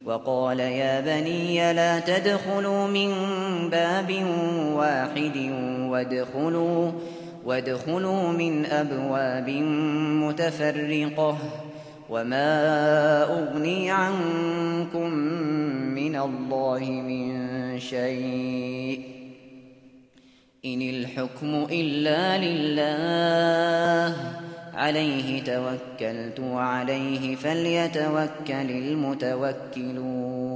وقال يا بني لا تدخلوا من باب واحد وادخلوا من أبواب متفرقة وما أغني عنكم من الله من شيء إن الحكم إلا لله عليه توكلت وعليه فليتوكل المتوكلون